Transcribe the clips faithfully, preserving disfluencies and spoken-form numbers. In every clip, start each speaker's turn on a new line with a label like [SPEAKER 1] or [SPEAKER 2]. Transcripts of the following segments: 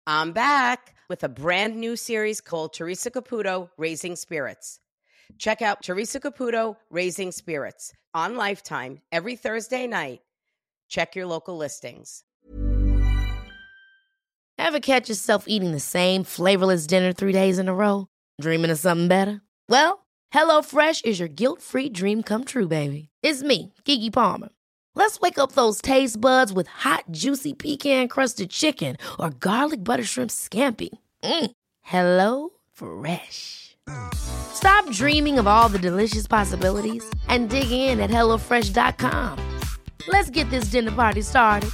[SPEAKER 1] I'm back with a brand new series called Teresa Caputo, Raising Spirits. Check out Teresa Caputo, Raising Spirits on Lifetime every Thursday night. Check your local listings.
[SPEAKER 2] Ever catch yourself eating the same flavorless dinner three days in a row? Dreaming of something better? Well, HelloFresh is your guilt-free dream come true, baby. It's me, Keke Palmer. Let's wake up those taste buds with hot, juicy pecan-crusted chicken or garlic butter shrimp scampi. Mm. Hello Fresh. Stop dreaming of all the delicious possibilities and dig in at hello fresh dot com. Let's get this dinner party started.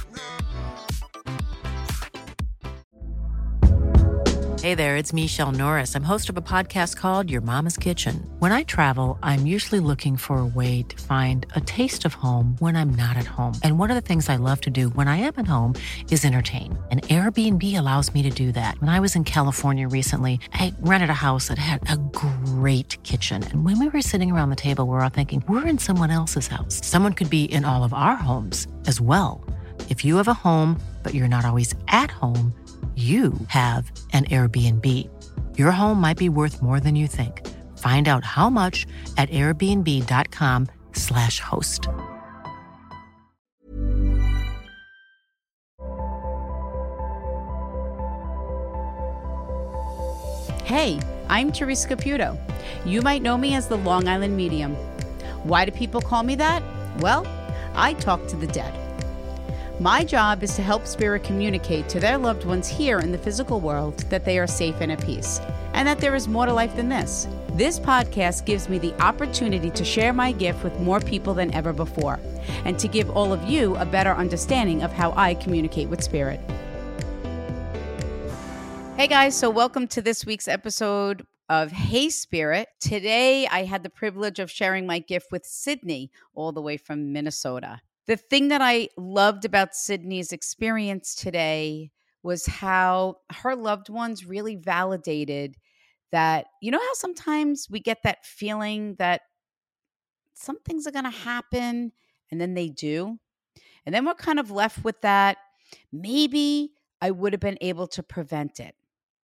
[SPEAKER 3] Hey there, it's Michelle Norris. I'm host of a podcast called Your Mama's Kitchen. When I travel, I'm usually looking for a way to find a taste of home when I'm not at home. And one of the things I love to do when I am at home is entertain. And Airbnb allows me to do that. When I was in California recently, I rented a house that had a great kitchen. And when we were sitting around the table, we were all thinking, we're in someone else's house. Someone could be in all of our homes as well. If you have a home, but you're not always at home, you have an Airbnb. Your home might be worth more than you think. Find out how much at airbnb.com slash host.
[SPEAKER 4] Hey, I'm Teresa Caputo. You might know me as the Long Island Medium. Why do people call me that? Well, I talk to the dead. My job is to help spirit communicate to their loved ones here in the physical world that they are safe and at peace, and that there is more to life than this. This podcast gives me the opportunity to share my gift with more people than ever before, and to give all of you a better understanding of how I communicate with spirit. Hey guys, so welcome to this week's episode of Hey Spirit. Today I had the privilege of sharing my gift with Sydney, all the way from Minnesota. The thing that I loved about Sydney's experience today was how her loved ones really validated that, you know how sometimes we get that feeling that some things are going to happen and then they do. And then we're kind of left with that. Maybe I would have been able to prevent it.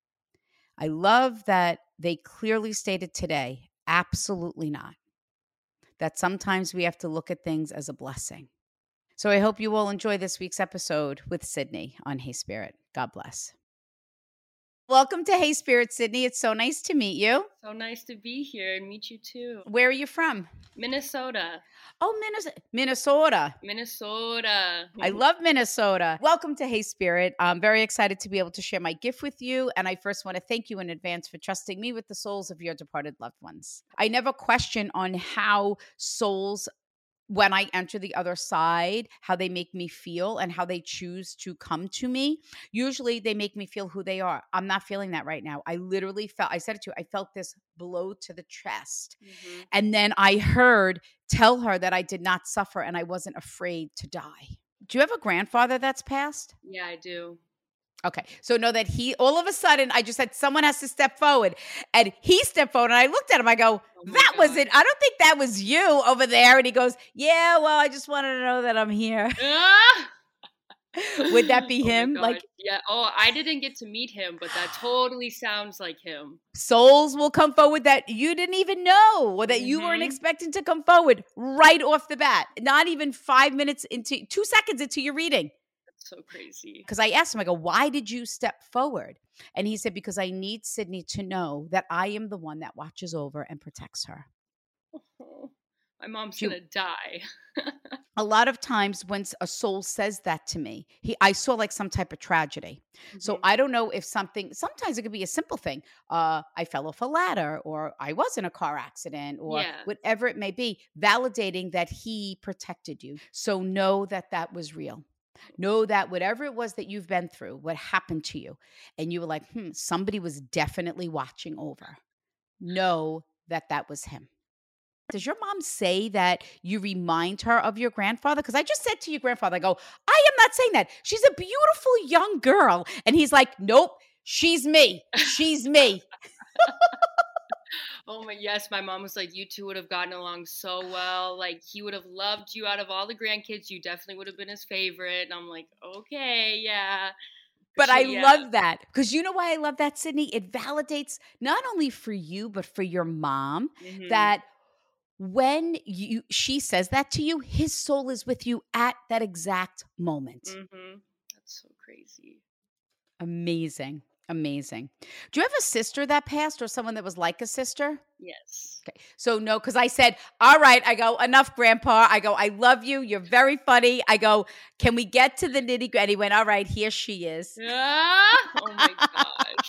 [SPEAKER 4] I love that they clearly stated today, absolutely not. That sometimes we have to look at things as a blessing. So I hope you all enjoy this week's episode with Sydney on Hey Spirit. God bless. Welcome to Hey Spirit, Sydney. It's so nice to meet you.
[SPEAKER 5] So nice to be here and meet you too.
[SPEAKER 4] Where are you from?
[SPEAKER 5] Minnesota.
[SPEAKER 4] Oh, Minnesota. Minnesota.
[SPEAKER 5] Minnesota.
[SPEAKER 4] I love Minnesota. Welcome to Hey Spirit. I'm very excited to be able to share my gift with you. And I first want to thank you in advance for trusting me with the souls of your departed loved ones. I never question on how souls, when I enter the other side, how they make me feel and how they choose to come to me. Usually they make me feel who they are. I'm not feeling that right now. I literally felt, I said it to you, I felt this blow to the chest. Mm-hmm. And then I heard, tell her that I did not suffer and I wasn't afraid to die. Do you have a grandfather that's passed?
[SPEAKER 5] Yeah, I do.
[SPEAKER 4] Okay. So know that he, all of a sudden, I just said, someone has to step forward. And he stepped forward and I looked at him. I go, oh that God. was it. I don't think that was you over there. And he goes, yeah, well, I just wanted to know that I'm here. Ah! Would that be
[SPEAKER 5] oh
[SPEAKER 4] him? Like,
[SPEAKER 5] yeah. Oh, I didn't get to meet him, but that totally sounds like him.
[SPEAKER 4] Souls will come forward that you didn't even know or that mm-hmm. you weren't expecting to come forward right off the bat. Not even five minutes into, two seconds into your reading.
[SPEAKER 5] So crazy.
[SPEAKER 4] Because I asked him, I go, why did you step forward? And he said, because I need Sydney to know that I am the one that watches over and protects her.
[SPEAKER 5] Oh, my mom's going to die.
[SPEAKER 4] A lot of times when a soul says that to me, he, I saw like some type of tragedy. Mm-hmm. So I don't know if something, sometimes it could be a simple thing. Uh, I fell off a ladder or I was in a car accident or yeah. whatever it may be, validating that he protected you. So know that that was real. Know that whatever it was that you've been through, what happened to you, and you were like, hmm, somebody was definitely watching over. Know that that was him. Does your mom say that you remind her of your grandfather? Because I just said to your grandfather, I go, I am not saying that. She's a beautiful young girl. And he's like, nope, she's me. She's me.
[SPEAKER 5] Oh my, yes, my mom was like, you two would have gotten along so well. Like, he would have loved you out of all the grandkids. You definitely would have been his favorite. And I'm like, okay, yeah.
[SPEAKER 4] But I
[SPEAKER 5] Yeah.
[SPEAKER 4] love that because you know why I love that, Sydney? It validates not only for you, but for your mom
[SPEAKER 5] Mhm.
[SPEAKER 4] that when you she says that to you, his soul is with you at that exact moment.
[SPEAKER 5] Mhm. That's so crazy.
[SPEAKER 4] Amazing. Amazing. Do you have a sister that passed or someone that was like a sister?
[SPEAKER 5] Yes.
[SPEAKER 4] Okay. So no, because I said, all right, I go, enough, Grandpa. I go, I love you. You're very funny. I go, can we get to the nitty gritty? He went, all right, here she is.
[SPEAKER 5] Ah! Oh my gosh.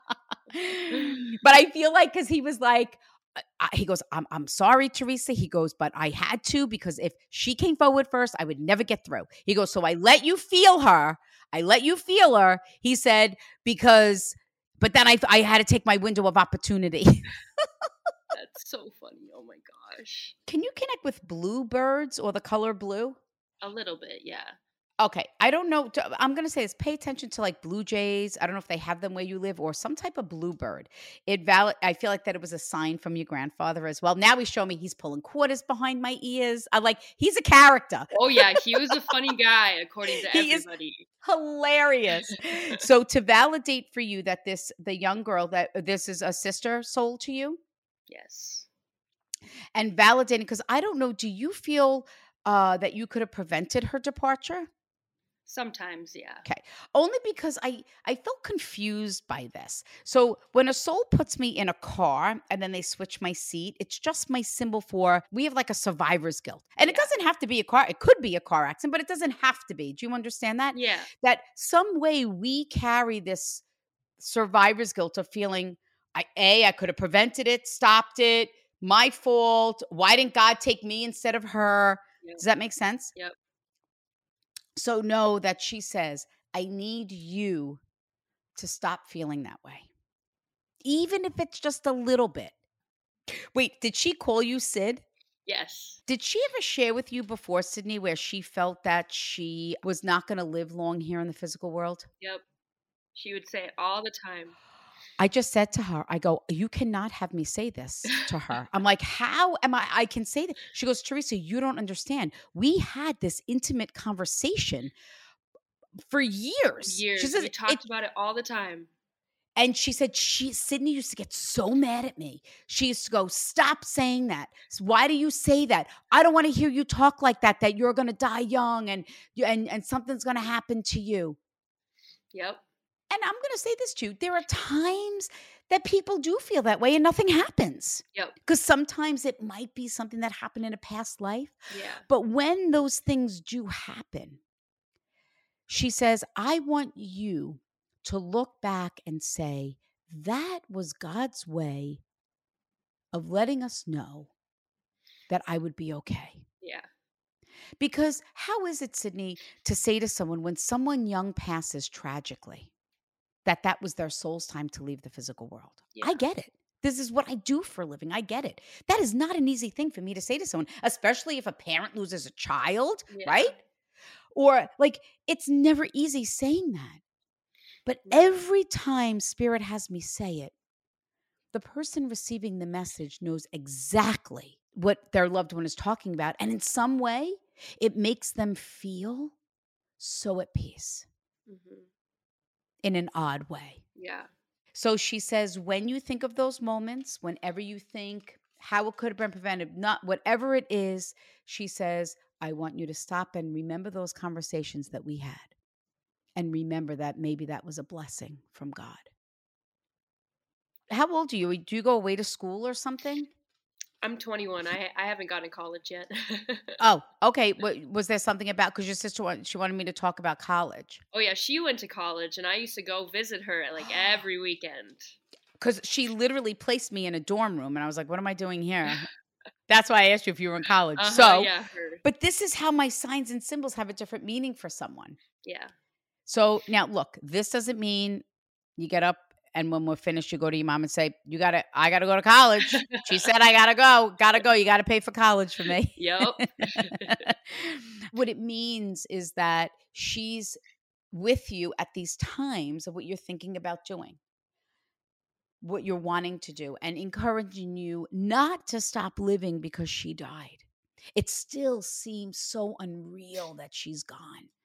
[SPEAKER 4] But I feel like because he was like, uh, uh, he goes, I'm, I'm sorry, Teresa. He goes, but I had to because if she came forward first, I would never get through. He goes, so I let you feel her. I let you feel her. He said, because, but then I, I had to take my window of opportunity.
[SPEAKER 5] That's so funny. Oh my gosh.
[SPEAKER 4] Can you connect with bluebirds or the color blue?
[SPEAKER 5] A little bit, yeah.
[SPEAKER 4] Okay. I don't know. t- I'm going to say this. Pay attention to like blue jays. I don't know if they have them where you live or some type of bluebird. It valid. I feel like that it was a sign from your grandfather as well. Now he's showing me he's pulling quarters behind my ears. I like, he's a character.
[SPEAKER 5] Oh yeah, he was a funny guy according to
[SPEAKER 4] He is
[SPEAKER 5] everybody.
[SPEAKER 4] Hilarious. So to validate for you that this, the young girl, that this is a sister soul to you
[SPEAKER 5] Yes.
[SPEAKER 4] and validating, because I don't know, do you feel uh, that you could have prevented her departure?
[SPEAKER 5] Sometimes, yeah.
[SPEAKER 4] Okay. Only because I I felt confused by this. So when a soul puts me in a car and then they switch my seat, it's just my symbol for we have like a survivor's guilt. And it
[SPEAKER 5] Yeah.
[SPEAKER 4] doesn't have to be a car. It could be a car accident, but it doesn't have to be. Do you understand that?
[SPEAKER 5] Yeah.
[SPEAKER 4] That some way we carry this survivor's guilt of feeling I A, I could have prevented it, stopped it, my fault. Why didn't God take me instead of her?
[SPEAKER 5] Yep.
[SPEAKER 4] Does that make sense?
[SPEAKER 5] Yep.
[SPEAKER 4] So know that she says, I need you to stop feeling that way, even if it's just a little bit. Wait, did she call you Sid?
[SPEAKER 5] Yes.
[SPEAKER 4] Did she ever share with you before, Sydney, where she felt that she was not going to live long here in the physical world?
[SPEAKER 5] Yep. She would say it all the time.
[SPEAKER 4] I just said to her, I go, you cannot have me say this to her. I'm like, how am I? I can say that. She goes, Teresa, you don't understand. We had this intimate conversation for years.
[SPEAKER 5] Years.
[SPEAKER 4] She says,
[SPEAKER 5] we
[SPEAKER 4] it,
[SPEAKER 5] talked about it all the time.
[SPEAKER 4] and she said, she Sydney used to get so mad at me. She used to go, stop saying that. Why do you say that? I don't want to hear you talk like that, that you're going to die young and, and, and something's going to happen to you.
[SPEAKER 5] Yep.
[SPEAKER 4] And I'm going to say this to you. There are times that people do feel that way and nothing happens.
[SPEAKER 5] Yep.
[SPEAKER 4] Because sometimes it might be something that happened in a past life.
[SPEAKER 5] Yeah.
[SPEAKER 4] But when those things do happen, she says, I want you to look back and say, that was God's way of letting us know that I would be okay.
[SPEAKER 5] Yeah.
[SPEAKER 4] Because how is it, Sydney, to say to someone when someone young passes tragically, that that was their soul's time to leave the physical world?
[SPEAKER 5] Yeah.
[SPEAKER 4] I get it. This is what I do for a living. I get it. That is not an easy thing for me to say to someone, especially if a parent loses a child,
[SPEAKER 5] Yeah.
[SPEAKER 4] right? Or like, it's never easy saying that. But
[SPEAKER 5] No.
[SPEAKER 4] every time Spirit has me say it, the person receiving the message knows exactly what their loved one is talking about. And in some way, it makes them feel so at peace
[SPEAKER 5] Mm-hmm.
[SPEAKER 4] in an odd way.
[SPEAKER 5] Yeah.
[SPEAKER 4] So she says, when you think of those moments, whenever you think how it could have been prevented, not whatever it is, she says, I want you to stop and remember those conversations that we had. And remember that maybe that was a blessing from God. How old are you? Do you go away to school or something?
[SPEAKER 5] I'm twenty-one. I I haven't gone to college yet.
[SPEAKER 4] Oh, okay. W- was there something about, because your sister, wanted, she wanted me to talk about college.
[SPEAKER 5] Oh yeah, she went to college, and I used to go visit her like every weekend.
[SPEAKER 4] Because she literally placed me in a dorm room, and I was like, what am I doing here? That's why I asked you if you were in college.
[SPEAKER 5] Uh-huh,
[SPEAKER 4] so,
[SPEAKER 5] yeah, her.
[SPEAKER 4] But this is how my signs and symbols have a different meaning for someone.
[SPEAKER 5] Yeah.
[SPEAKER 4] So now look, this doesn't mean you get up and when we're finished, you go to your mom and say, you got to, I got to go to college. She said, I got to go, got to go. You got to pay for college for me.
[SPEAKER 5] Yep.
[SPEAKER 4] What it means is that she's with you at these times of what you're thinking about doing, what you're wanting to do, and encouraging you not to stop living because she died. It still seems so unreal that she's gone.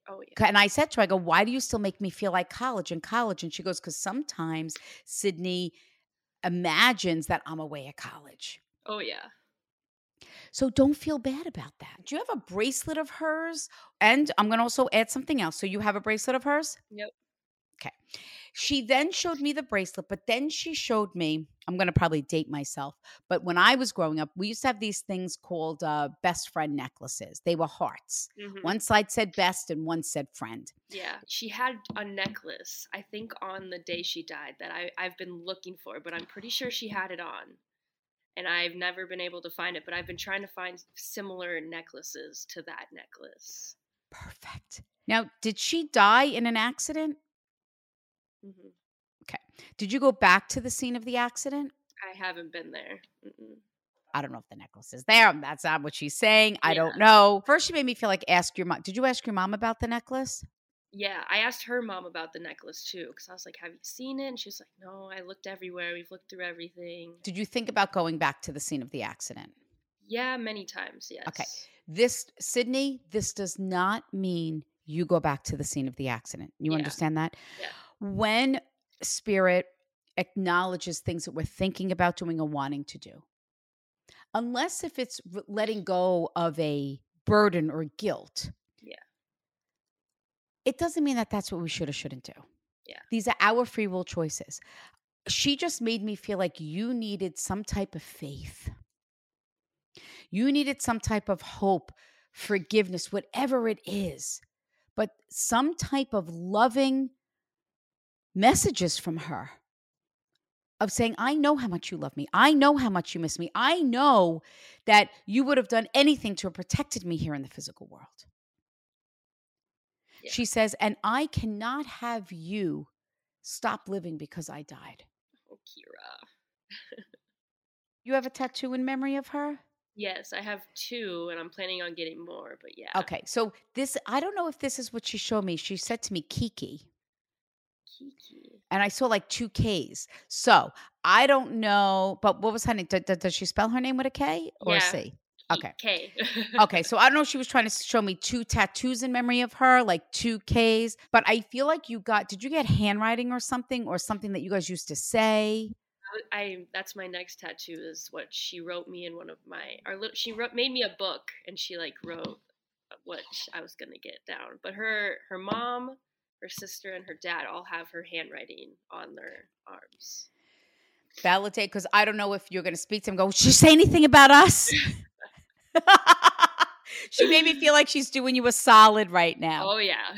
[SPEAKER 5] Oh, yeah.
[SPEAKER 4] And I said to her, I go, why do you still make me feel like college and college? And she goes, because sometimes Sydney imagines that I'm away at college.
[SPEAKER 5] Oh, yeah.
[SPEAKER 4] So don't feel bad about that. Do you have a bracelet of hers? And I'm going to also add something else. So you have a bracelet of hers?
[SPEAKER 5] Yep.
[SPEAKER 4] Okay. She then showed me the bracelet, but then she showed me, I'm going to probably date myself, but when I was growing up, we used to have these things called uh, best friend necklaces. They were hearts.
[SPEAKER 5] Mhm.
[SPEAKER 4] One side said best and one said friend.
[SPEAKER 5] Yeah. She had a necklace, I think on the day she died, that I, I've been looking for, but I'm pretty sure she had it on. And I've never been able to find it, but I've been trying to find similar necklaces to that necklace.
[SPEAKER 4] Perfect. Now, did she die in an accident?
[SPEAKER 5] Hmm.
[SPEAKER 4] Okay. Did you go back to the scene of the accident?
[SPEAKER 5] I haven't been there. Mm-mm.
[SPEAKER 4] I don't know if the necklace is there. That's not what she's saying. I
[SPEAKER 5] Yeah.
[SPEAKER 4] don't know. First, she made me feel like ask your mom. Did you ask your mom about the necklace?
[SPEAKER 5] Yeah, I asked her mom about the necklace too, because I was like, have you seen it? And she was like, no, I looked everywhere. We've looked through everything.
[SPEAKER 4] Did you think about going back to the scene of the accident?
[SPEAKER 5] Yeah, many times, yes.
[SPEAKER 4] Okay. This, Sydney, this does not mean you go back to the scene of the accident. You
[SPEAKER 5] Yeah.
[SPEAKER 4] understand that?
[SPEAKER 5] Yeah.
[SPEAKER 4] When spirit acknowledges things that we're thinking about doing or wanting to do, unless if it's r- letting go of a burden or guilt,
[SPEAKER 5] Yeah.
[SPEAKER 4] it doesn't mean that that's what we should or shouldn't do.
[SPEAKER 5] Yeah.
[SPEAKER 4] These are our free will choices. She just made me feel like you needed some type of faith. You needed some type of hope, forgiveness, whatever it is, but some type of loving messages from her of saying, I know how much you love me. I know how much you miss me. I know that you would have done anything to have protected me here in the physical world.
[SPEAKER 5] Yeah.
[SPEAKER 4] She says, and I cannot have you stop living because I died.
[SPEAKER 5] Oh, Kira.
[SPEAKER 4] You have a tattoo in memory of her?
[SPEAKER 5] Yes, I have two, and I'm planning on getting more, but yeah.
[SPEAKER 4] Okay, so this, I don't know if this is what she showed me. She said to me, Kiki.
[SPEAKER 5] Kiki.
[SPEAKER 4] And I saw like two Ks. So I don't know, but what was her name? D- d- does she spell her name with a K or a
[SPEAKER 5] Yeah.
[SPEAKER 4] C? Okay.
[SPEAKER 5] K.
[SPEAKER 4] Okay, so I don't know if she was trying to show me two tattoos in memory of her, like two Ks, but I feel like you got, did you get handwriting or something or something that you guys used to say?
[SPEAKER 5] I that's my next tattoo is what she wrote me in one of my our little she wrote made me a book and she like wrote what I was gonna get down. But her her mom, her sister, and her dad all have her handwriting on their arms.
[SPEAKER 4] Validate, because I don't know if you're going to speak to him. Go, she say anything about us? She made me feel like she's doing you a solid right now.
[SPEAKER 5] Oh yeah.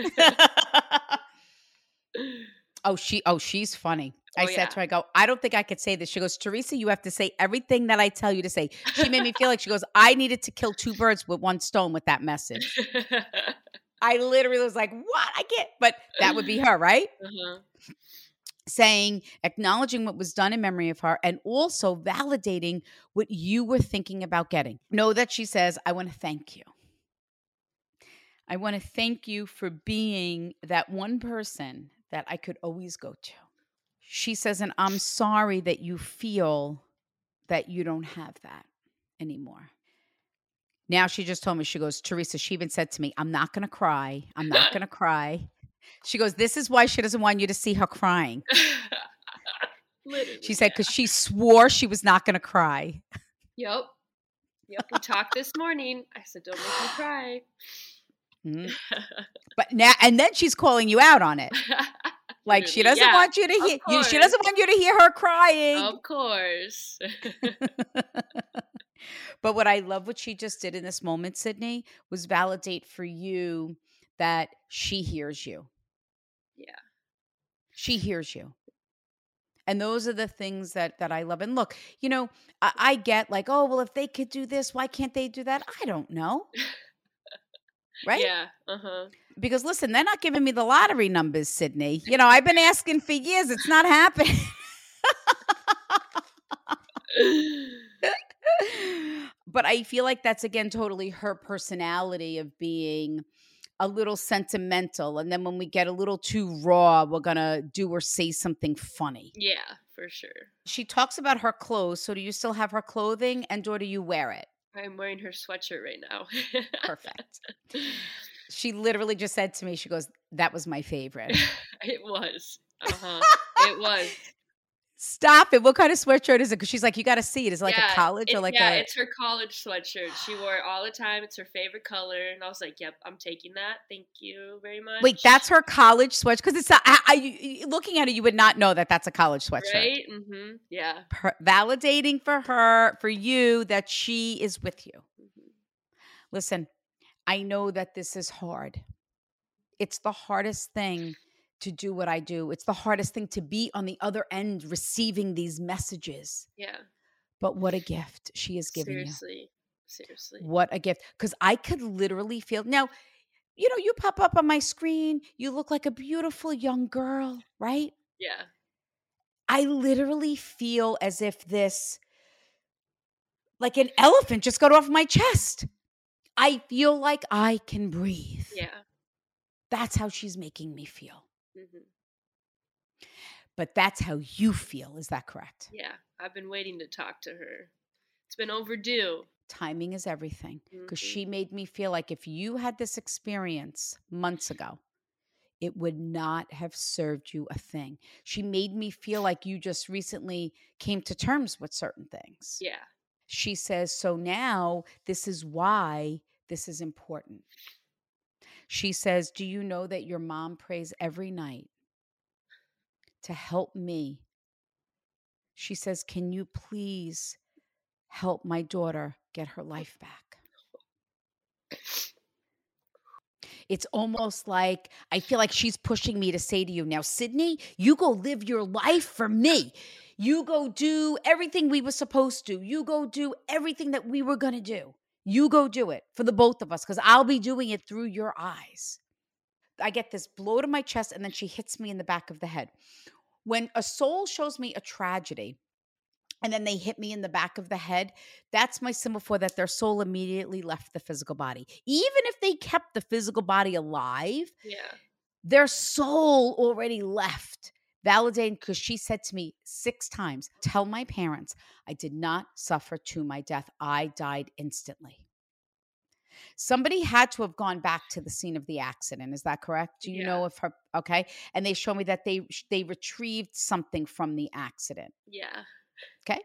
[SPEAKER 4] oh, she. Oh, she's funny. I
[SPEAKER 5] Oh,
[SPEAKER 4] said
[SPEAKER 5] yeah.
[SPEAKER 4] to her, I go, I don't think I could say this. She goes, Teresa, you have to say everything that I tell you to say. She made me feel like she goes, I needed to kill two birds with one stone with that message. I literally was like, what? I get, but that would be her, right?
[SPEAKER 5] Uh-huh.
[SPEAKER 4] Saying, acknowledging what was done in memory of her and also validating what you were thinking about getting. Know that she says, I want to thank you. I want to thank you for being that one person that I could always go to. She says, and I'm sorry that you feel that you don't have that anymore. Now she just told me, she goes, Teresa, she even said to me, I'm not going to cry. I'm not going to cry. She goes, this is why she doesn't want you to see her crying.
[SPEAKER 5] Literally,
[SPEAKER 4] She said, because she swore she was not going to cry.
[SPEAKER 5] Yep. Yep. We talked this morning. I said, don't make me cry.
[SPEAKER 4] Mm. But now, and then she's calling you out on it. Like she doesn't
[SPEAKER 5] Yeah,
[SPEAKER 4] want you to
[SPEAKER 5] of
[SPEAKER 4] hear, you, she
[SPEAKER 5] course.
[SPEAKER 4] doesn't want you to hear her crying.
[SPEAKER 5] Of course.
[SPEAKER 4] But what I love what she just did in this moment, Sydney, was validate for you that she hears you.
[SPEAKER 5] Yeah.
[SPEAKER 4] She hears you. And those are the things that that I love. And look, you know, I, I get like, oh, well, if they could do this, why can't they do that? I don't know. Right?
[SPEAKER 5] Yeah. Uh-huh.
[SPEAKER 4] Because listen, they're not giving me the lottery numbers, Sydney. You know, I've been asking for years. It's not happening. But I feel like that's, again, totally her personality of being a little sentimental. And then when we get a little too raw, we're going to do or say something funny.
[SPEAKER 5] Yeah, for sure.
[SPEAKER 4] She talks about her clothes. So do you still have her clothing and or do you wear it?
[SPEAKER 5] I'm wearing her sweatshirt right now.
[SPEAKER 4] Perfect. She literally just said to me, she goes, that was my favorite.
[SPEAKER 5] It was. Uh-huh. It was.
[SPEAKER 4] Stop it. What kind of sweatshirt is it? Because she's like, you got to see it. Is it like
[SPEAKER 5] yeah,
[SPEAKER 4] a college
[SPEAKER 5] it,
[SPEAKER 4] or like
[SPEAKER 5] yeah,
[SPEAKER 4] a...
[SPEAKER 5] it's her college sweatshirt. She wore it all the time. It's her favorite color. And I was like, yep, I'm taking that. Thank you very much.
[SPEAKER 4] Wait, that's her college sweatshirt? Because it's a, I, I, looking at it, you would not know that that's a college sweatshirt.
[SPEAKER 5] Right? Mm-hmm. Yeah.
[SPEAKER 4] Per, validating for her, for you, that she is with you.
[SPEAKER 5] Mm-hmm.
[SPEAKER 4] Listen, I know that this is hard. It's the hardest thing to do what I do. It's the hardest thing to be on the other end receiving these messages.
[SPEAKER 5] Yeah.
[SPEAKER 4] But what a gift she is giving
[SPEAKER 5] Seriously.
[SPEAKER 4] you.
[SPEAKER 5] Seriously.
[SPEAKER 4] What a gift. Because I could literally feel, now, you know, you pop up on my screen, you look like a beautiful young girl, right?
[SPEAKER 5] Yeah.
[SPEAKER 4] I literally feel as if this, like an elephant just got off my chest. I feel like I can breathe.
[SPEAKER 5] Yeah.
[SPEAKER 4] That's how she's making me feel.
[SPEAKER 5] Mm-hmm.
[SPEAKER 4] But that's how you feel. Is that correct?
[SPEAKER 5] Yeah. I've been waiting to talk to her. It's been overdue.
[SPEAKER 4] Timing is everything. Because
[SPEAKER 5] Mm-hmm.
[SPEAKER 4] she made me feel like if you had this experience months ago, it would not have served you a thing. She made me feel like you just recently came to terms with certain things.
[SPEAKER 5] Yeah.
[SPEAKER 4] She says, so now this is why this is important. She says, do you know that your mom prays every night to help me? She says, can you please help my daughter get her life back? It's almost like I feel like she's pushing me to say to you now, Sydney, you go live your life for me. You go do everything we were supposed to. You go do everything that we were going to do. You go do it for the both of us because I'll be doing it through your eyes. I get this blow to my chest and then she hits me in the back of the head. When a soul shows me a tragedy and then they hit me in the back of the head, that's my symbol for that their soul immediately left the physical body. Even if they kept the physical body alive,
[SPEAKER 5] Yeah.
[SPEAKER 4] their soul already left. Validating, because she said to me six times, tell my parents I did not suffer to my death. I died instantly. Somebody had to have gone back to the scene of the accident. Is that correct? Do you
[SPEAKER 5] Yeah.
[SPEAKER 4] know if her, okay. And they show me that they, they retrieved something from the accident.
[SPEAKER 5] Yeah.
[SPEAKER 4] Okay.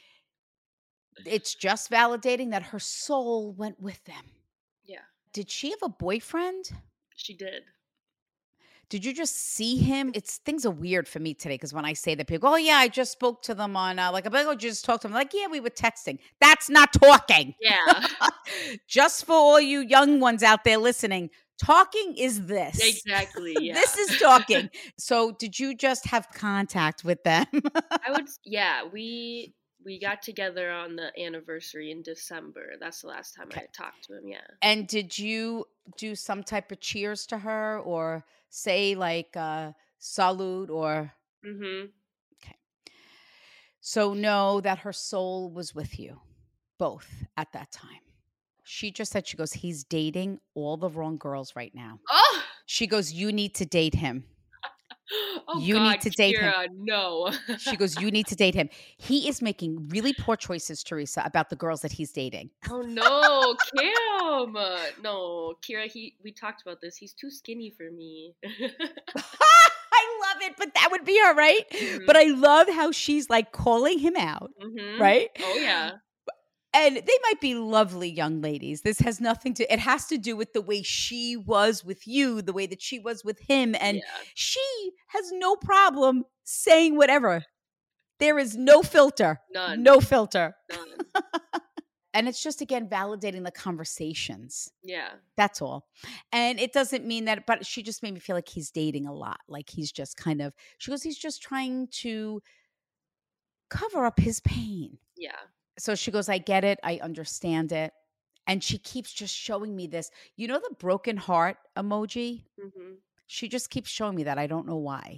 [SPEAKER 4] It's just validating that her soul went with them.
[SPEAKER 5] Yeah.
[SPEAKER 4] Did she have a boyfriend?
[SPEAKER 5] She did.
[SPEAKER 4] Did you just see him? It's things are weird for me today because when I say that, people go, oh yeah, I just spoke to them on uh, like, I'm like, oh, just talked to them. I'm like, yeah, we were texting. That's not talking.
[SPEAKER 5] Yeah.
[SPEAKER 4] Just for all you young ones out there listening, talking is this.
[SPEAKER 5] Exactly. Yeah.
[SPEAKER 4] This is talking. So did you just have contact with them?
[SPEAKER 5] I would, yeah, we we got together on the anniversary in December. That's the last time
[SPEAKER 4] Okay.
[SPEAKER 5] I talked to him. Yeah.
[SPEAKER 4] And did you do some type of cheers to her or say like uh, salute or?
[SPEAKER 5] Mm-hmm.
[SPEAKER 4] Okay. So know that her soul was with you both at that time. She just said, she goes, he's dating all the wrong girls right now.
[SPEAKER 5] Oh.
[SPEAKER 4] She goes, you need to date him.
[SPEAKER 5] Oh,
[SPEAKER 4] You
[SPEAKER 5] God,
[SPEAKER 4] need to date him.
[SPEAKER 5] Kira, no.
[SPEAKER 4] She goes, you need to date him. He is making really poor choices, Teresa, about the girls that he's dating.
[SPEAKER 5] Oh no, Kim. No, Kira, he we talked about this. He's too skinny for me.
[SPEAKER 4] I love it, but that would be her, right?
[SPEAKER 5] Mhm.
[SPEAKER 4] But I love how she's like calling him out,
[SPEAKER 5] Mhm.
[SPEAKER 4] right?
[SPEAKER 5] Oh yeah.
[SPEAKER 4] And they might be lovely young ladies. This has nothing to, it has to do with the way she was with you, the way that she was with him. And
[SPEAKER 5] Yeah.
[SPEAKER 4] she has no problem saying whatever. There is no filter.
[SPEAKER 5] None.
[SPEAKER 4] No filter.
[SPEAKER 5] None.
[SPEAKER 4] And it's just, again, validating the conversations.
[SPEAKER 5] Yeah.
[SPEAKER 4] That's all. And it doesn't mean that, but she just made me feel like he's dating a lot. Like he's just kind of, she goes, he's just trying to cover up his pain.
[SPEAKER 5] Yeah.
[SPEAKER 4] So she goes, I get it. I understand it. And she keeps just showing me this. You know the broken heart emoji?
[SPEAKER 5] Mhm.
[SPEAKER 4] She just keeps showing me that. I don't know why.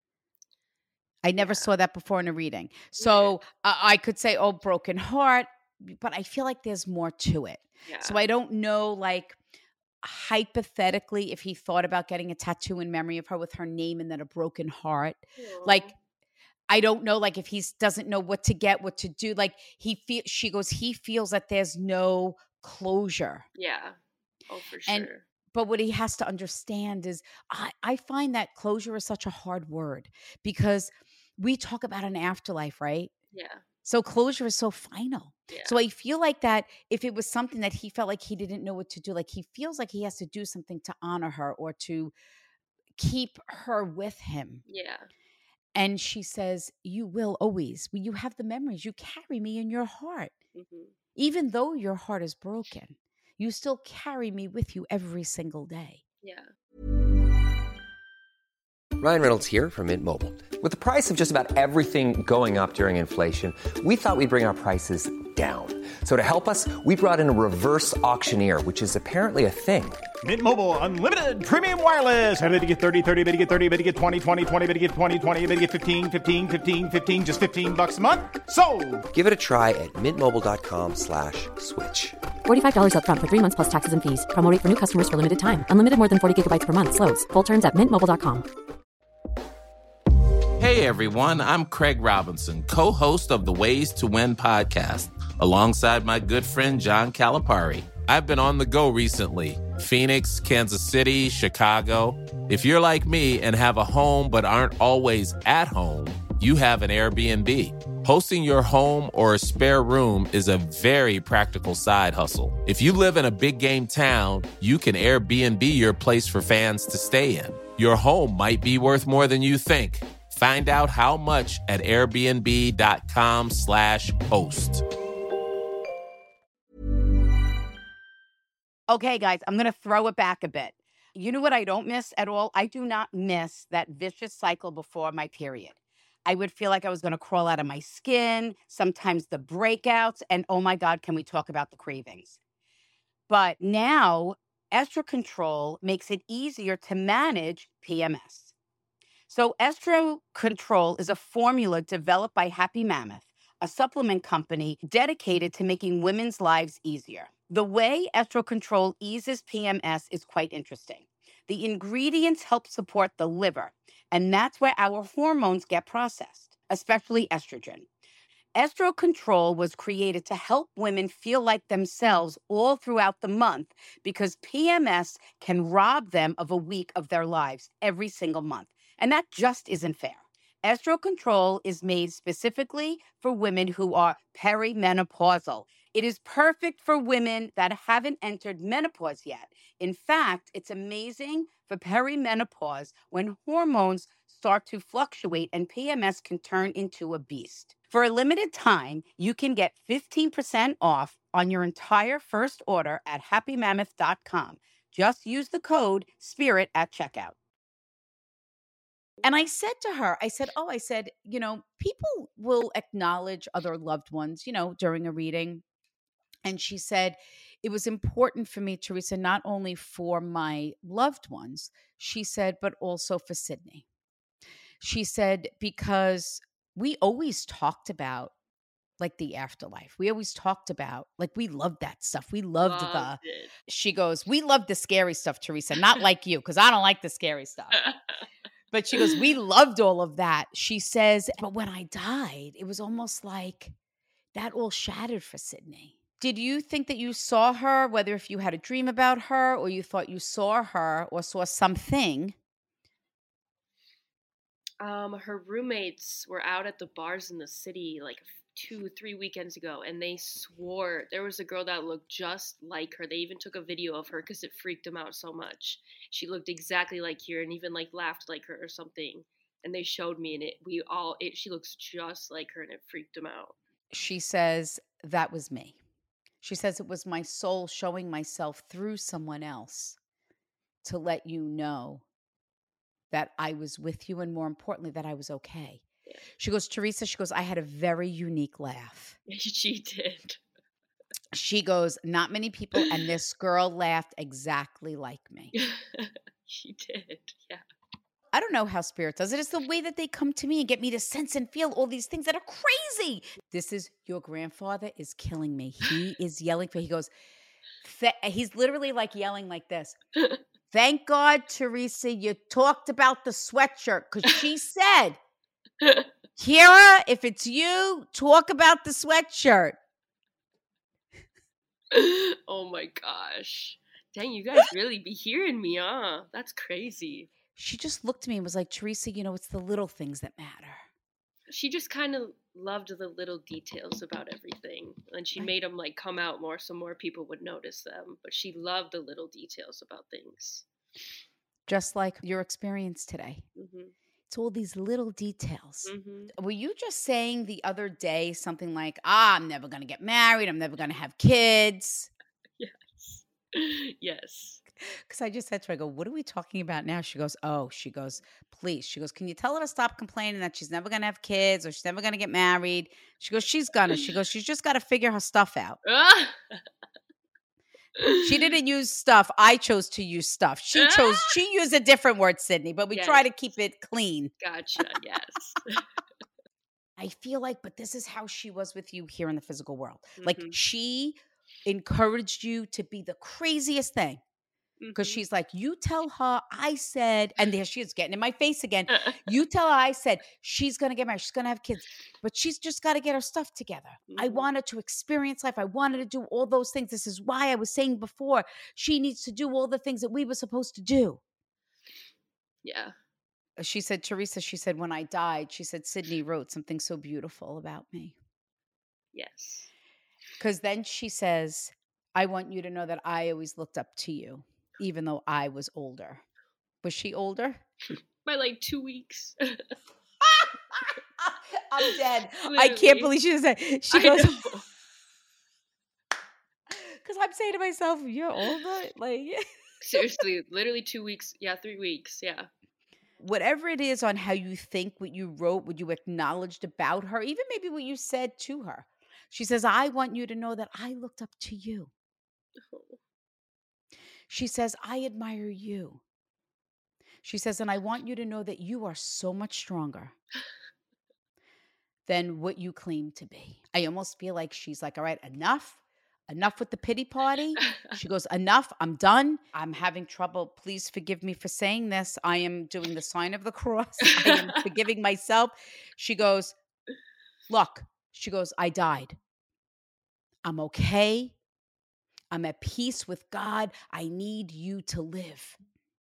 [SPEAKER 4] I never
[SPEAKER 5] Yeah.
[SPEAKER 4] saw that before in a reading. So uh, I could say, oh, broken heart, but I feel like there's more to it.
[SPEAKER 5] Yeah.
[SPEAKER 4] So I don't know, like, hypothetically, if he thought about getting a tattoo in memory of her with her name and then a broken heart. Like,
[SPEAKER 5] Aw.
[SPEAKER 4] I don't know, like, if he doesn't know what to get, what to do. Like, he feel, she goes, he feels that there's no closure.
[SPEAKER 5] Yeah. Oh, for
[SPEAKER 4] And
[SPEAKER 5] sure.
[SPEAKER 4] But what he has to understand is I, I find that closure is such a hard word because we talk about an afterlife, right?
[SPEAKER 5] Yeah.
[SPEAKER 4] So closure is so final.
[SPEAKER 5] Yeah.
[SPEAKER 4] So I feel like that if it was something that he felt like he didn't know what to do, like he feels like he has to do something to honor her or to keep her with him.
[SPEAKER 5] Yeah.
[SPEAKER 4] And she says, you will always, you have the memories, you carry me in your heart.
[SPEAKER 5] Mm-hmm.
[SPEAKER 4] Even though your heart is broken, you still carry me with you every single day.
[SPEAKER 5] Yeah.
[SPEAKER 6] Ryan Reynolds here from Mint Mobile. With the price of just about everything going up during inflation, we thought we'd bring our prices down. So to help us, we brought in a reverse auctioneer, which is apparently a thing.
[SPEAKER 7] Mint Mobile Unlimited Premium Wireless. How to get thirty, thirty, how to get thirty, how to get twenty, twenty, twenty, how to get twenty, twenty, how to get fifteen, fifteen, fifteen, fifteen, just fifteen bucks a month? Sold!
[SPEAKER 6] Give it a try at mintmobile.com slash switch.
[SPEAKER 8] forty-five dollars up front for three months plus taxes and fees. Promo rate for new customers for limited time. Unlimited more than forty gigabytes per month. Slows full terms at mint mobile dot com.
[SPEAKER 9] Hey everyone, I'm Craig Robinson, co-host of the Ways to Win podcast, alongside my good friend John Calipari. I've been on the go recently. Phoenix, Kansas City, Chicago. If you're like me and have a home but aren't always at home, you have an Airbnb. Hosting your home or a spare room is a very practical side hustle. If you live in a big game town, you can Airbnb your place for fans to stay in. Your home might be worth more than you think. Find out how much at airbnb.com slash host.
[SPEAKER 10] Okay, guys, I'm going to throw it back a bit. You know what I don't miss at all? I do not miss that vicious cycle before my period. I would feel like I was going to crawl out of my skin, sometimes the breakouts, and oh my God, can we talk about the cravings? But now, Estro Control makes it easier to manage P M S. So Estro Control is a formula developed by Happy Mammoth, a supplement company dedicated to making women's lives easier. The way Estro Control eases P M S is quite interesting. The ingredients help support the liver, and that's where our hormones get processed, especially estrogen. Estro Control was created to help women feel like themselves all throughout the month because P M S can rob them of a week of their lives every single month. And that just isn't fair. Estro Control is made specifically for women who are perimenopausal. It is perfect for women that haven't entered menopause yet. In fact, it's amazing for perimenopause when hormones start to fluctuate and P M S can turn into a beast. For a limited time, you can get fifteen percent off on your entire first order at happy mammoth dot com. Just use the code SPIRIT at checkout.
[SPEAKER 4] And I said to her, I said, oh, I said, you know, people will acknowledge other loved ones, you know, during a reading. And she said, it was important for me, Teresa, not only for my loved ones, she said, but also for Sydney. She said, because we always talked about like the afterlife. We always talked about, like, we loved that stuff. We loved, loved the, it. She goes, we loved the scary stuff, Teresa, not like you, because I don't like the scary stuff. But she goes, we loved all of that. She says, but when I died, it was almost like that all shattered for Sydney. Did you think that you saw her, whether if you had a dream about her or you thought you saw her or saw something?
[SPEAKER 5] Um, her roommates were out at the bars in the city like two, three weekends ago, and they swore there was a girl that looked just like her. They even took a video of her because it freaked them out so much. She looked exactly like her and even like laughed like her or something. And they showed me, and it we all it she looks just like her, and it freaked them out.
[SPEAKER 4] She says that was me. She says it was my soul showing myself through someone else to let you know that I was with you, and more importantly, that I was okay. Yeah. She goes, Teresa, she goes, I had a very unique laugh.
[SPEAKER 5] She did.
[SPEAKER 4] She goes, not many people, and this girl laughed exactly like me.
[SPEAKER 5] She did, yeah.
[SPEAKER 4] I don't know how spirit does it. It's the way that they come to me and get me to sense and feel all these things that are crazy. This is, your grandfather is killing me. He is yelling for, he goes, he's literally like yelling like this. Thank God, Teresa, you talked about the sweatshirt, because she said, Kira, if it's you, talk about the sweatshirt.
[SPEAKER 5] Oh my gosh. Dang, you guys really be hearing me, huh? That's crazy.
[SPEAKER 4] She just looked at me and was like, Teresa, you know, it's the little things that matter.
[SPEAKER 5] She just kind of loved the little details about everything. And she made them like come out more so more people would notice them. But she loved the little details about things.
[SPEAKER 4] Just like your experience today.
[SPEAKER 5] Mm-hmm.
[SPEAKER 4] It's all these little details.
[SPEAKER 5] Mm-hmm.
[SPEAKER 4] Were you just saying the other day something like, ah, I'm never going to get married. I'm never going to have kids.
[SPEAKER 5] Yes. Yes.
[SPEAKER 4] Because I just said to her, I go, what are we talking about now? She goes, oh, she goes, please. She goes, can you tell her to stop complaining that she's never going to have kids or she's never going to get married? She goes, she's going to. She goes, she's just got to figure her stuff out. She didn't use stuff. I chose to use stuff. She chose, she used a different word, Sydney, but we
[SPEAKER 5] Yes.
[SPEAKER 4] try to keep it clean.
[SPEAKER 5] Gotcha. Yes.
[SPEAKER 4] I feel like, but this is how she was with you here in the physical world.
[SPEAKER 5] Mhm.
[SPEAKER 4] Like she encouraged you to be the craziest thing. Because
[SPEAKER 5] Mhm.
[SPEAKER 4] she's like, you tell her I said, and there she is getting in my face again. You tell her I said she's going to get married. She's going to have kids, but she's just got to get her stuff together. I
[SPEAKER 5] Mhm.
[SPEAKER 4] want her to experience life. I wanted to do all those things. This is why I was saying before, she needs to do all the things that we were supposed to do.
[SPEAKER 5] Yeah.
[SPEAKER 4] She said, Teresa, she said, when I died, she said, Sydney wrote something so beautiful about me.
[SPEAKER 5] Yes.
[SPEAKER 4] Because then she says, I want you to know that I always looked up to you, even though I was older. Was she older?
[SPEAKER 5] By like two weeks.
[SPEAKER 4] I'm dead. I
[SPEAKER 5] Literally.
[SPEAKER 4] can't believe she said. She
[SPEAKER 5] I
[SPEAKER 4] goes,
[SPEAKER 5] know.
[SPEAKER 4] because I'm saying to myself, you're older. Like,
[SPEAKER 5] Seriously, literally two weeks. Yeah, three weeks. Yeah.
[SPEAKER 4] whatever it is on how you think, what you wrote, what you acknowledged about her, even maybe what you said to her. She says, I want you to know that I looked up to you. She says, I admire you. She says, and I want you to know that you are so much stronger than what you claim to be. I almost feel like she's like, all right, enough. Enough with the pity party. She goes, enough. I'm done. I'm having trouble. Please forgive me for saying this. I am doing the sign of the cross. I am forgiving myself. She goes, look, she goes, I died. I'm okay. I'm at peace with God. I need you to live.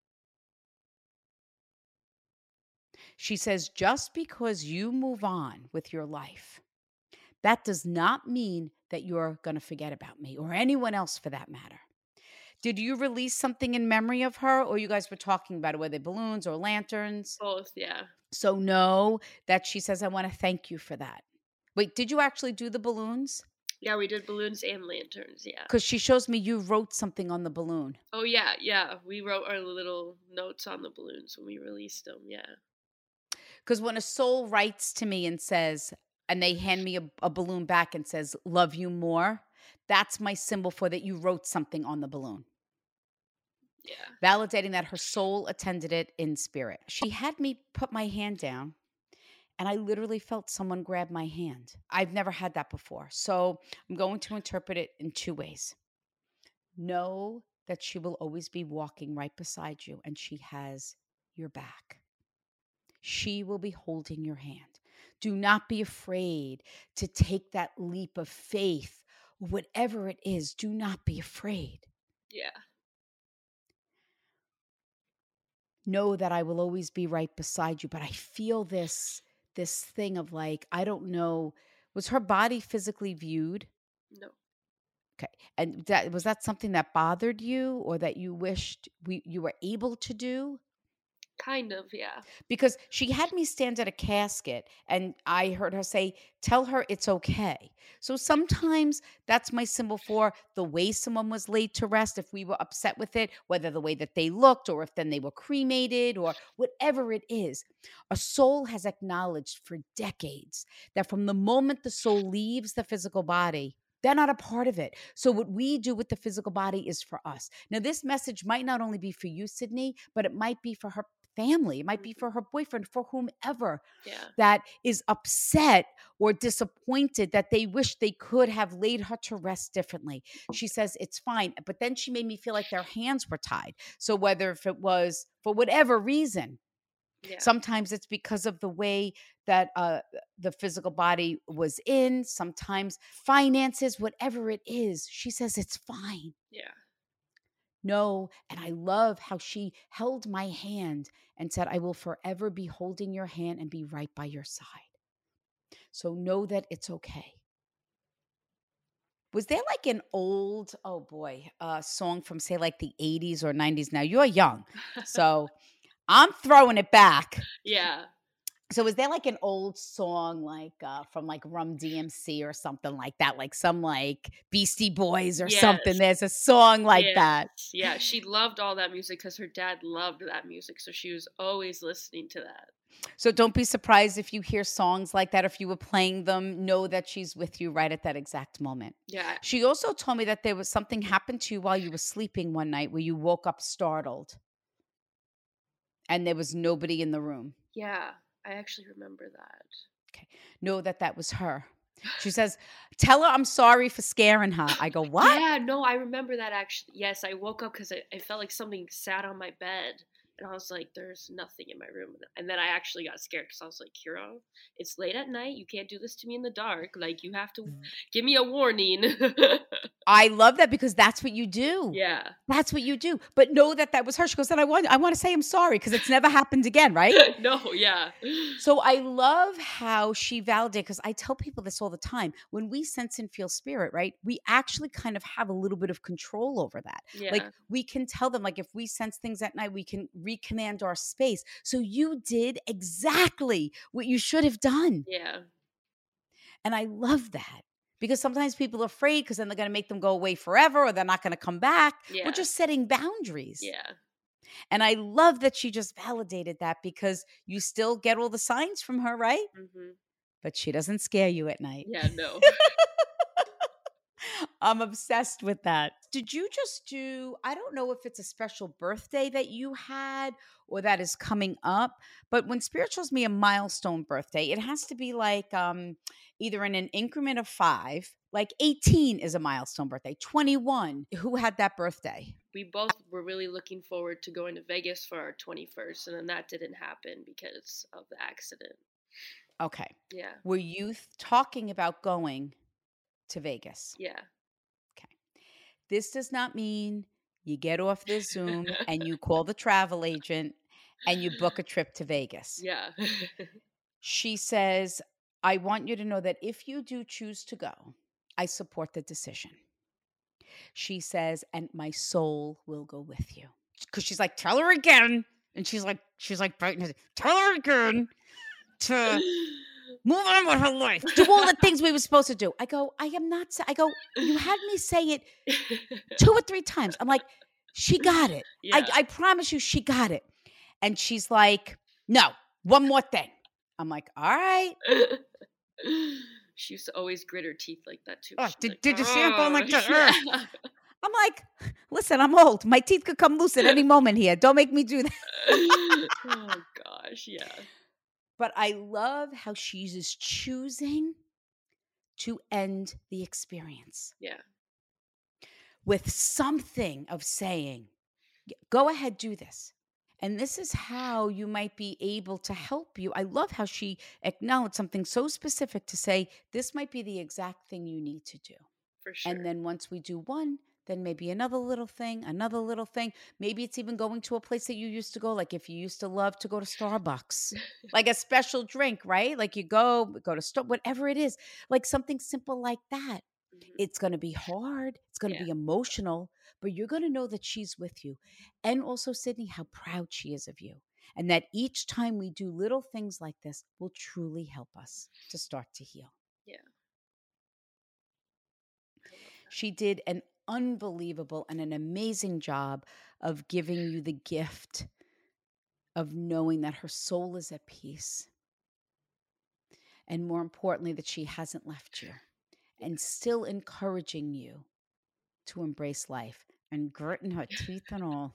[SPEAKER 4] She says, just because you move on with your life, that does not mean that you're going to forget about me or anyone else for that matter. Did you release something in memory of her, or you guys were talking about it, whether balloons or lanterns?
[SPEAKER 5] Both, yeah.
[SPEAKER 4] So know that she says, I want to thank you for that. Wait, did you actually do the balloons?
[SPEAKER 5] Yeah, we did balloons and lanterns, yeah.
[SPEAKER 4] Because she shows me you wrote something on the balloon.
[SPEAKER 5] Oh, yeah, yeah. We wrote our little notes on the balloons when we released them, yeah.
[SPEAKER 4] Because when a soul writes to me and says, and they hand me a, a balloon back and says, love you more, that's my symbol for that you wrote something on the balloon.
[SPEAKER 5] Yeah.
[SPEAKER 4] Validating that her soul attended it in spirit. She had me put my hand down, and I literally felt someone grab my hand. I've never had that before. So I'm going to interpret it in two ways. Know that she will always be walking right beside you, and she has your back. She will be holding your hand. Do not be afraid to take that leap of faith. Whatever it is, do not be afraid.
[SPEAKER 5] Yeah.
[SPEAKER 4] Know that I will always be right beside you. But I feel this, this thing of like, I don't know, was her body physically viewed?
[SPEAKER 5] No.
[SPEAKER 4] Okay. And that was that something that bothered you or that you wished we you were able to do?
[SPEAKER 5] Kind of, yeah.
[SPEAKER 4] Because she had me stand at a casket and I heard her say, tell her it's okay. So sometimes that's my symbol for the way someone was laid to rest, if we were upset with it, whether the way that they looked or if then they were cremated or whatever it is. A soul has acknowledged for decades that from the moment the soul leaves the physical body, they're not a part of it. So what we do with the physical body is for us. Now, this message might not only be for you, Sydney, but it might be for her family. It might be for her boyfriend, for whomever
[SPEAKER 5] Yeah.
[SPEAKER 4] that is upset or disappointed that they wish they could have laid her to rest differently. She says it's fine. But then she made me feel like their hands were tied. So whether if it was for whatever reason,
[SPEAKER 5] Yeah.
[SPEAKER 4] sometimes it's because of the way that uh, the physical body was in, sometimes finances, whatever it is, she says it's fine.
[SPEAKER 5] Yeah.
[SPEAKER 4] know, and I love how she held my hand and said, I will forever be holding your hand and be right by your side. So know that it's okay. Was there like an old, oh boy, uh, song from say like the eighties or nineties? Now you're young, so I'm throwing it back.
[SPEAKER 5] Yeah.
[SPEAKER 4] So is there like an old song like uh, from like Rum D M C or something like that? Like some like Beastie Boys or
[SPEAKER 5] Yes.
[SPEAKER 4] something. There's a song like
[SPEAKER 5] Yes.
[SPEAKER 4] that.
[SPEAKER 5] Yeah, she loved all that music because her dad loved that music. So she was always listening to that.
[SPEAKER 4] So don't be surprised if you hear songs like that. If you were playing them, know that she's with you right at that exact moment.
[SPEAKER 5] Yeah.
[SPEAKER 4] She also told me that there was something happened to you while you were sleeping one night where you woke up startled and there was nobody in the room.
[SPEAKER 5] Yeah. I actually remember that.
[SPEAKER 4] Okay. Know that that was her. She says, tell her I'm sorry for scaring her. I go, what?
[SPEAKER 5] Yeah, no, I remember that actually. Yes, I woke up because I, I felt like something sat on my bed. And I was like, there's nothing in my room. And then I actually got scared because I was like, Kira, it's late at night. You can't do this to me in the dark. Like, you have to give me a warning.
[SPEAKER 4] I love that because that's what you do.
[SPEAKER 5] Yeah.
[SPEAKER 4] That's what you do. But know that that was her. She goes, then I want, I want to say I'm sorry because it's never happened again, right?
[SPEAKER 5] No, yeah.
[SPEAKER 4] So I love how she validated, because I tell people this all the time. When we sense and feel spirit, right, we actually kind of have a little bit of control over that.
[SPEAKER 5] Yeah.
[SPEAKER 4] Like we can tell them, like if we sense things at night, we can recommand our space. So you did exactly what you should have done.
[SPEAKER 5] Yeah.
[SPEAKER 4] And I love that. Because sometimes people are afraid because then they're going to make them go away forever or they're not going to come back.
[SPEAKER 5] Yeah.
[SPEAKER 4] We're just setting boundaries.
[SPEAKER 5] Yeah.
[SPEAKER 4] And I love that she just validated that because you still get all the signs from her, right?
[SPEAKER 5] Mm-hmm.
[SPEAKER 4] But she doesn't scare you at night.
[SPEAKER 5] Yeah, no.
[SPEAKER 4] I'm obsessed with that. Did you just do, I don't know if it's a special birthday that you had or that is coming up, but when Spirit shows me a milestone birthday, it has to be like um, either in an increment of five, like eighteen is a milestone birthday, twenty-one. Who had that birthday?
[SPEAKER 5] We both were really looking forward to going to Vegas for our twenty-first, and then that didn't happen because of the accident.
[SPEAKER 4] Okay.
[SPEAKER 5] Yeah.
[SPEAKER 4] Were you th- talking about going to Vegas?
[SPEAKER 5] Yeah.
[SPEAKER 4] Okay. This does not mean you get off this Zoom and you call the travel agent and you book a trip to Vegas.
[SPEAKER 5] Yeah.
[SPEAKER 4] She says, I want you to know that if you do choose to go, I support the decision. She says, and my soul will go with you. Because she's like, tell her again. And she's like, she's like, tell her again to move on with her life. Do all the things we were supposed to do. I go, I am not, I go, you had me say it two or three times. I'm like, she got it.
[SPEAKER 5] Yeah.
[SPEAKER 4] I, I promise you she got it. And she's like, no, one more thing. I'm like, all right.
[SPEAKER 5] She used to always grit her teeth like that too.
[SPEAKER 4] Oh,
[SPEAKER 5] She's
[SPEAKER 4] did,
[SPEAKER 5] like,
[SPEAKER 4] did you see her going like
[SPEAKER 5] "Oh."
[SPEAKER 4] that?
[SPEAKER 5] Yeah.
[SPEAKER 4] I'm like, listen, I'm old. My teeth could come loose at any moment here. Don't make me do that.
[SPEAKER 5] Oh gosh, yeah.
[SPEAKER 4] But I love how she's just choosing to end the experience.
[SPEAKER 5] Yeah.
[SPEAKER 4] With something of saying, go ahead, do this. And this is how you might be able to help you. I love how she acknowledged something so specific to say, this might be the exact thing you need to do.
[SPEAKER 5] For sure.
[SPEAKER 4] And then once we do one, then maybe another little thing, another little thing. Maybe it's even going to a place that you used to go. Like if you used to love to go to Starbucks, like a special drink, right? Like you go, go to Starbucks, whatever it is, like something simple like that. Mm-hmm. It's going to be hard. It's going to
[SPEAKER 5] Yeah.
[SPEAKER 4] be emotional, but you're going to know that she's with you. And also, Sydney, how proud she is of you. And that each time we do little things like this will truly help us to start to heal.
[SPEAKER 5] Yeah.
[SPEAKER 4] She did an unbelievable and an amazing job of giving you the gift of knowing that her soul is at peace. And more importantly, that she hasn't left you and still encouraging you to embrace life and gritting her teeth and all.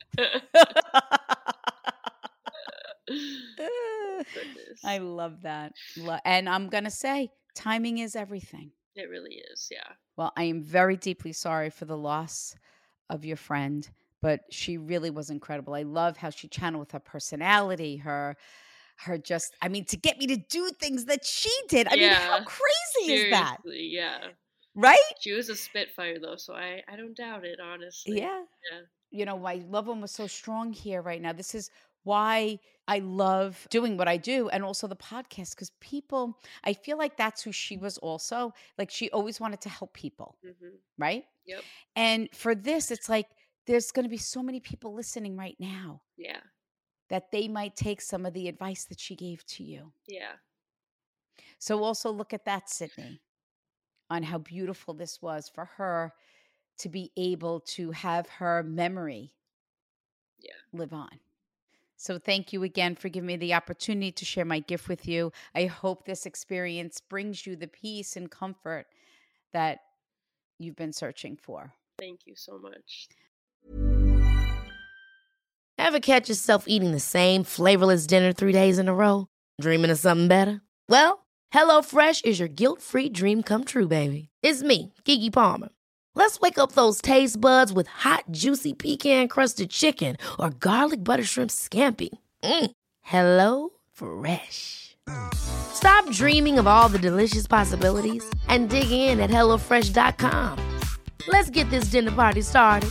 [SPEAKER 4] I love that. Lo- And I'm going to say, timing is everything.
[SPEAKER 5] It really is, yeah.
[SPEAKER 4] Well, I am very deeply sorry for the loss of your friend, but she really was incredible. I love how she channeled with her personality, her, her just, I mean, to get me to do things that she did. I mean, how
[SPEAKER 5] Yeah.
[SPEAKER 4] crazy is that?
[SPEAKER 5] Seriously, yeah.
[SPEAKER 4] Right?
[SPEAKER 5] She was a spitfire though, so I, I don't doubt it, honestly.
[SPEAKER 4] Yeah.
[SPEAKER 5] Yeah.
[SPEAKER 4] you know, my loved one was so strong here right now. This is why I love doing what I do, and also the podcast, because people, I feel like that's who she was also. Like, she always wanted to help people,
[SPEAKER 5] Mm-hmm.
[SPEAKER 4] right?
[SPEAKER 5] Yep.
[SPEAKER 4] And for this, it's like there's going to be so many people listening right now
[SPEAKER 5] Yeah.
[SPEAKER 4] that they might take some of the advice that she gave to you.
[SPEAKER 5] Yeah.
[SPEAKER 4] So also look at that, Sydney, on how beautiful this was for her to be able to have her memory
[SPEAKER 5] Yeah.
[SPEAKER 4] live on. So thank you again for giving me the opportunity to share my gift with you. I hope this experience brings you the peace and comfort that you've been searching for.
[SPEAKER 5] Thank you so much.
[SPEAKER 2] Ever catch yourself eating the same flavorless dinner three days in a row? Dreaming of something better? Well, HelloFresh is your guilt-free dream come true, baby. It's me, Keke Palmer. Let's wake up those taste buds with hot, juicy pecan-crusted chicken or garlic butter shrimp scampi. Mm. Hello Fresh. Stop dreaming of all the delicious possibilities and dig in at hello fresh dot com. Let's get this dinner party started.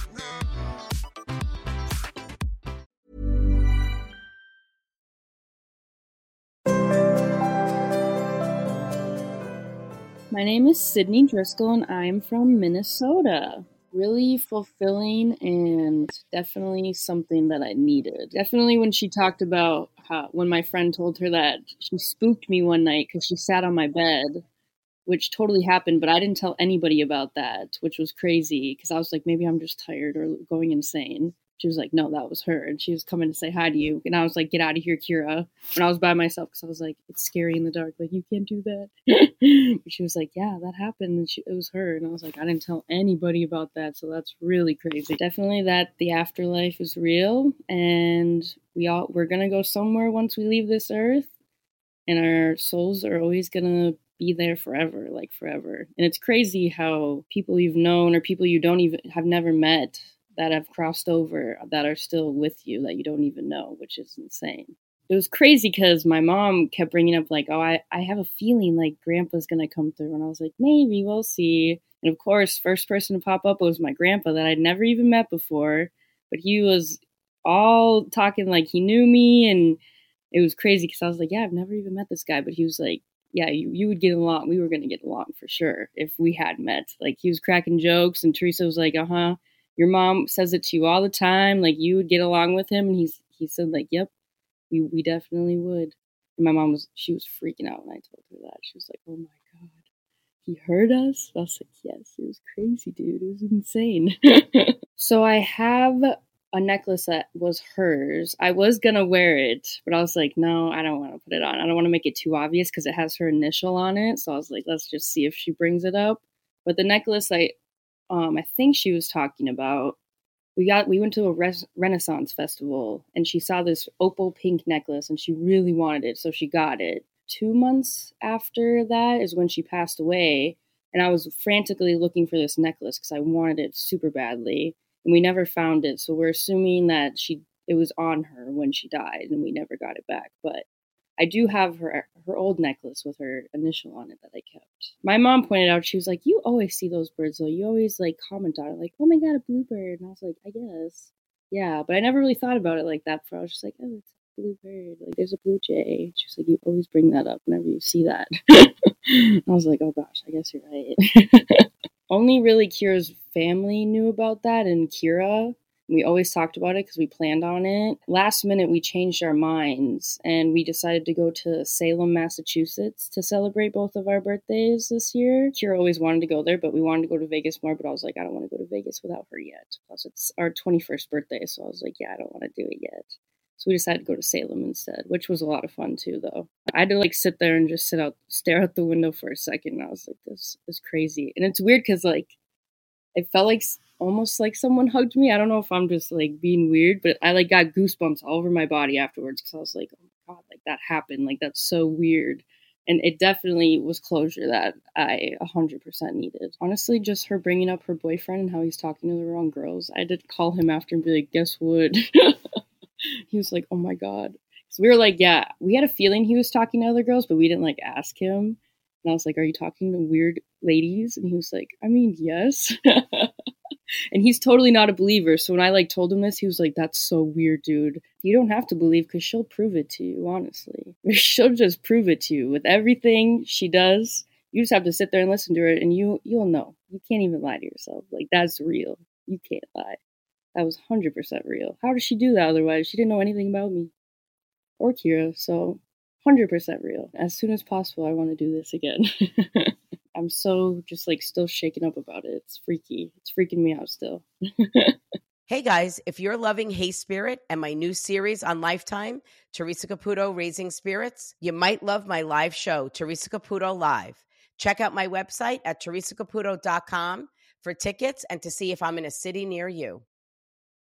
[SPEAKER 11] My name is Sydney Driscoll, and I'm from Minnesota. Really fulfilling and definitely something that I needed. Definitely when she talked about how, when my friend told her that she spooked me one night because she sat on my bed, which totally happened, but I didn't tell anybody about that, which was crazy because I was like, maybe I'm just tired or going insane. She was like, no, that was her. And she was coming to say hi to you. And I was like, get out of here, Kira. And I was by myself because I was like, it's scary in the dark. Like, you can't do that. But she was like, yeah, that happened. And she, it was her. And I was like, I didn't tell anybody about that. So that's really crazy. Definitely that the afterlife is real. And we all, we're going to go somewhere once we leave this earth. And our souls are always going to be there forever, like forever. And it's crazy how people you've known or people you don't even have never met that have crossed over that are still with you that you don't even know, which is insane. It was crazy because my mom kept bringing up like, oh, I, I have a feeling like grandpa's going to come through. And I was like, maybe, we'll see. And of course, first person to pop up was my grandpa that I'd never even met before. But he was all talking like he knew me. And it was crazy because I was like, yeah, I've never even met this guy. But he was like, yeah, you, you would get along. We were going to get along for sure if we had met. Like, he was cracking jokes. And Teresa was like, uh-huh. Your mom says it to you all the time, like you would get along with him. And he's he said, like, yep, we, we definitely would. And my mom was, she was freaking out when I told her that. She was like, oh my God, he heard us? I was like, yes, it was crazy, dude. It was insane. So I have a necklace that was hers. I was going to wear it, but I was like, no, I don't want to put it on. I don't want to make it too obvious because it has her initial on it. So I was like, let's just see if she brings it up. But the necklace, I, Um, I think she was talking about, we got, we went to a res- Renaissance festival and she saw this opal pink necklace and she really wanted it. So she got it. Two months after that is when she passed away. And I was frantically looking for this necklace because I wanted it super badly and we never found it. So we're assuming that she, it was on her when she died and we never got it back. But I do have her her old necklace with her initial on it that I kept. My mom pointed out, she was like, you always see those birds though. You always like comment on it like, oh my God, a bluebird. And I was like, I guess. Yeah, but I never really thought about it like that before. I was just like, oh, it's a bluebird. Like, there's a blue jay. She was like, you always bring that up whenever you see that. I was like, oh gosh, I guess you're right. Only really Kira's family knew about that, and Kira, we always talked about it because we planned on it. Last minute, we changed our minds and we decided to go to Salem, Massachusetts to celebrate both of our birthdays this year. Kira always wanted to go there, but we wanted to go to Vegas more. But I was like, I don't want to go to Vegas without her yet. Plus, it's our twenty-first birthday. So I was like, yeah, I don't want to do it yet. So we decided to go to Salem instead, which was a lot of fun too, though. I had to like sit there and just sit out, stare out the window for a second. And I was like, this is crazy. And it's weird because like, it felt like almost like someone hugged me. I don't know if I'm just like being weird, but I like got goosebumps all over my body afterwards because I was like, oh my God, like that happened. Like, that's so weird. And it definitely was closure that I one hundred percent needed. Honestly, just her bringing up her boyfriend and how he's talking to the wrong girls. I did call him after and be like, guess what? He was like, oh my God. So we were like, yeah, we had a feeling he was talking to other girls, but we didn't like ask him. And I was like, are you talking to weird ladies? And he was like, I mean, yes. And he's totally not a believer. So when I like told him this, he was like, that's so weird, dude. You don't have to believe because she'll prove it to you, honestly. She'll just prove it to you with everything she does. You just have to sit there and listen to her and you, you'll know. You can't even lie to yourself. Like, that's real. You can't lie. That was one hundred percent real. How did she do that otherwise? She didn't know anything about me or Kira. So one hundred percent real. As soon as possible, I want to do this again. I'm so just like still shaken up about it. It's freaky. It's freaking me out still.
[SPEAKER 1] Hey guys, if you're loving Hey Spirit and my new series on Lifetime, Teresa Caputo Raising Spirits, you might love my live show, Teresa Caputo Live. Check out my website at teresa caputo dot com for tickets and to see if I'm in a city near you.